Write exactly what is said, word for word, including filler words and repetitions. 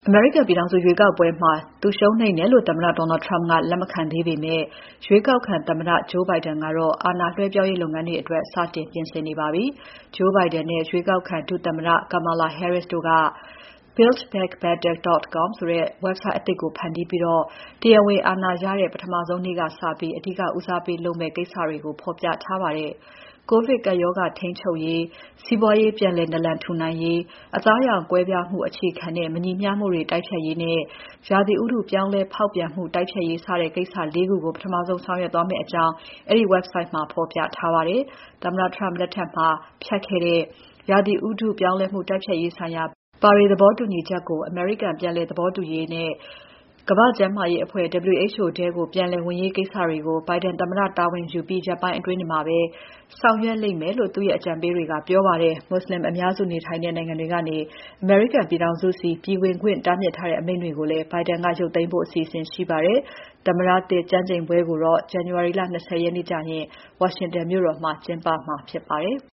အမေရိကန်ပြည်ထောင်စုရွေးကောက်ပွဲမှာ သူရှုံးနိမ့်တယ်လို့ သမ္မတ Donald Trump ကလက်မခံသေးပေမဲ့ ရွေးကောက်ခံသမ္မတ Joe Biden ကတော့ အာဏာလွှဲပြေားရေးလုပ်ငန်းတွေအတွက် စတင်ပြင်ဆင်နေပါပြီ။ Joe Biden နဲ့ ရွေးကောက်ခံ ဒုသမ္မတ Kamala Harris တို့က build back better dot com ဆိုတဲ့ website အသစ်ကိုဖန်တီးပြီး တရားဝင်အာဏာရတဲ့ ပထမဆုံးနေ့ကစပြီး အဓိကဦးစားပေးလုပ်မယ့်ကိစ္စတွေကို ဖော်ပြထားပါတယ်။ ကိုဗစ်ကပ်ရောဂါထိန်းချုပ်ရေး၊ စီးပွားရေးပြန်လည်နာလန်ထူနိုင်ရေး၊ အသားအရောင်ကွဲပြားမှုအခြေခံတဲ့ မညီမျှမှုတွေတိုက်ဖျက်ရေးနဲ့ ရာသီဥတုပြောင်းလဲဖောက်ပြန်မှုတိုက်ဖျက်ရေး စတဲ့ကိစ္စ လေး ခုကို ပထမဆုံးဆောင်ရွက်သွားမယ့်အကြောင်း အဲဒီ website မှာဖော်ပြထားပါတယ်။ သမ္မတ Trump လက်ထက်မှာ ဖြတ်ခဲ့တဲ့ ရာသီဥတုပြောင်းလဲမှုတိုက်ဖျက်ရေးဆိုင်ရာ ပါရီသဘောတူညီချက်ကို အမေရိကန်ပြန်လည်သဘောတူရေးနဲ့ ကမ္ဘာ့ကျန်းမာရေးအဖွဲ့ W H O ထဲကို ပြန်လည်ဝင်ရေးကိစ္စတွေကို Biden သမ္မတတာဝန်ယူပြီး ရက်ပိုင်းအတွင်းမှာပဲ ဆောင်ရွက်လိမ့်မယ်လို့ သူ့ရဲ့အကြံပေးတွေက ပြောပါတယ်။ မွတ်ဆလင်အများစုနေထိုင်တဲ့နိုင်ငံတွေကနေ အမေရိကန်ပြည်ထောင်စုဆီ ပြည်ဝင်ခွင့်တားမြစ်ထားတဲ့အမိန့်တွေကိုလည်း Biden ကရုပ်သိမ်းဖို့ အစီအစဉ်ရှိပါတယ်။ သမ္မတသစ်ကျမ်းကျိန်ပွဲကိုတော့ ဇန်နဝါရီလ ၂၀ ရက်နေ့ကျရင် ဝါရှင်တန်မြို့တော်မှာ ကျင်းပမှာဖြစ်ပါတယ်။